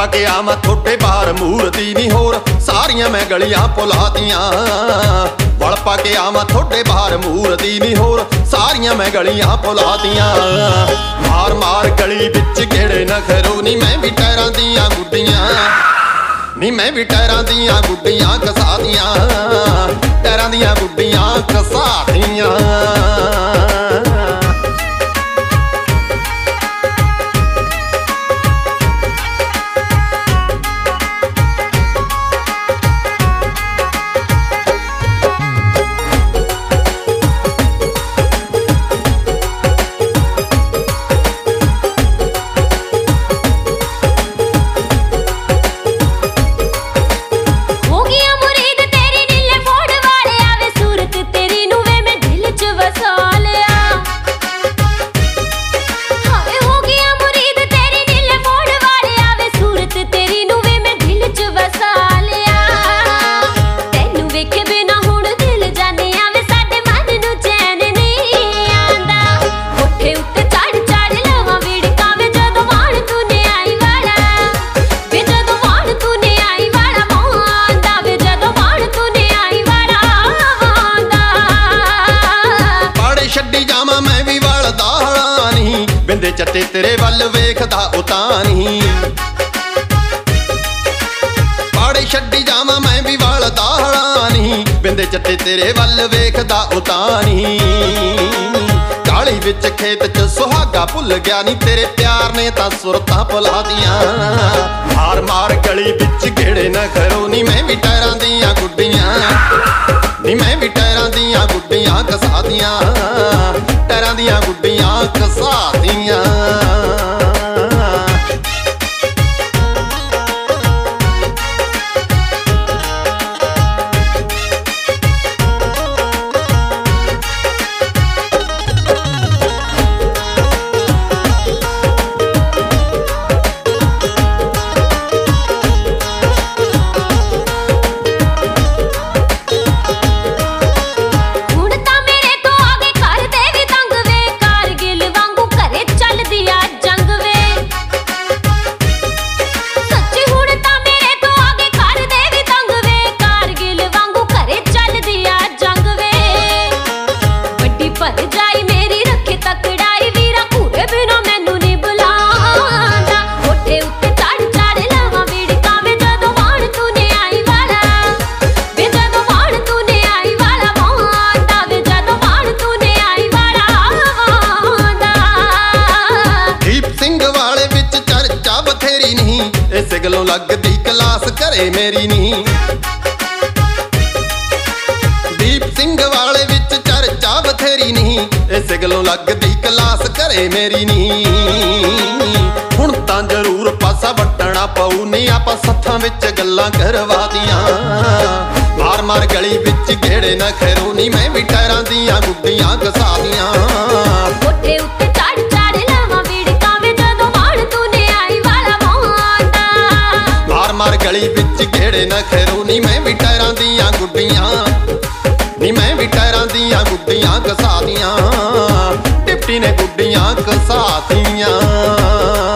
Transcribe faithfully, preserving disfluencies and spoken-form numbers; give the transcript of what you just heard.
ਪਾ ਕੇ ਆਵਾਂ ਥੋੜੇ ਬਾਹਰ ਮੂਰਤੀ ਨੀ ਹੋਰ ਸਾਰੀਆਂ ਮੈਂ ਗਲੀਆਂ ਭੁਲਾਤੀਆਂ। ਵਲ ਪਾ ਕੇ ਆਵਾਂ ਥੋੜੇ ਬਾਹਰ ਮੂਰਤੀ ਨੀ ਹੋਰ ਸਾਰੀਆਂ ਮੈਂ ਗਲੀਆਂ ਭੁਲਾਤੀਆਂ। ਮਾਰ ਮਾਰ ਗਲੀ ਵਿੱਚ ਕਿਹੜੇ ਨਖਰੂ ਨੀ ਮੈਂ ਵੀ ਟੈਰਾਂ ਦੀਆਂ ਗੁੱਡੀਆਂ ਨੀ ਮੈਂ ਵੀ ਟੈਰਾਂ ਦੀਆਂ ਗੁੱਡੀਆਂ ਘਸਾਤੀਆਂ। ਟੈਰਾਂ ਦੀਆਂ ਗੁੱਡੀਆਂ ਘਸਾਤੀਆਂ। ਬਿੰਦੇ ਚੱਟੇ ਤੇਰੇ ਵੱਲ ਵੇਖਦਾ ਉਤਾਂ ਨਹੀਂ। ਪਾੜੇ ਛੱਡੀ ਜਾਵਾਂ ਮੈਂ ਵੀ ਵਾਲ ਦਾਹੜਾ ਨਹੀਂ। ਬਿੰਦੇ ਚੱਟੇ ਤੇਰੇ ਵੱਲ ਵੇਖਦਾ ਉਤਾਂ ਨਹੀਂ। ਕਾਲੀ ਵਿੱਚ ਖੇਤ ਚ ਸੁਹਾਗਾ ਭੁੱਲ ਗਿਆ ਨੀ ਤੇਰੇ ਪਿਆਰ ਨੇ ਤਾਂ ਸੁਰਤਾਂ ਭੁਲਾਤੀਆਂ। ਮਾਰ ਮਾਰ ਗਲੀ ਵਿੱਚ ਗੇੜੇ ਨਖਰੋ ਨੀ ਮੈਂ ਵੀ ਟੈਰਾਂ ਦੀਆਂ ਗੁੱਡੀਆਂ ਨੀ ਮੈਂ ਵੀ ਟੈਰਾਂ ਦੀਆਂ ਗੁੱਡੀਆਂ ਘਸਾਤੀਆਂ। ਟੈਰਾਂ ਦੀਆਂ ਗੁੱਡੀਆਂ ਘਸਾਤੀਆਂ। ਇਸੇ ਗੱਲੋਂ ਲੱਗਦੀ ਕਲਾਸ ਘਰੇ ਮੇਰੀ ਨੀ। ਦੀਪ ਸਿੰਘ ਵਾਲੇ ਵਿੱਚ ਚਰਚਾ ਬਥੇਰੀ ਨੀ। ਇਸੇ ਗੱਲੋਂ ਲੱਗਦੀ ਕਲਾਸ ਘਰੇ ਮੇਰੀ ਨੀ। ਹੁਣ ਤਾਂ ਜ਼ਰੂਰ ਪਾਸਾ ਵੱਟਣਾ ਪਊ ਨੀ ਆਪਾਂ ਸੱਥਾਂ ਵਿੱਚ ਗੱਲਾਂ ਕਰਵਾਤੀਆਂ। ਮਾਰ ਮਾਰ ਗਲੀ ਵਿੱਚ ਗੇੜੇ ਨਖਰੂ ਨੀ ਮੈਂ ਵੀ ਟੈਰਾਂ ਦੀਆਂ ਗੁੱਡੀਆਂ ਘਸਾਤੀਆਂ। ਕੋਠੇ ਉੱਤੇ ਚੜ ਚੜ ਲਾਵਾਂ ਵੀੜਕਾਂ ਵੇ ਜਦੋਂ ਵਾਣ ਤੂੰ ਨੇ ਆਈ ਵਾਲਾ ਮੋਹੰਦਾ। ਮਾਰ ਮਾਰ ਗਲੀ ਵਿੱਚ ਗੇੜੇ ਨਖਰੂ ਨੀ ਮੈਂ ਵੀ ਟੈਰਾਂ ਦੀਆਂ ਗੁੱਡੀਆਂ ਨੀ ਮੈਂ ਵੀ ਟੈਰਾਂ ਦੀਆਂ ਗੁੱਡੀਆਂ ਘਸਾਤੀਆਂ। ਡਿਪਟੀ ਨੇ ਗੁੱਡੀਆਂ ਘਸਾਤੀਆਂ।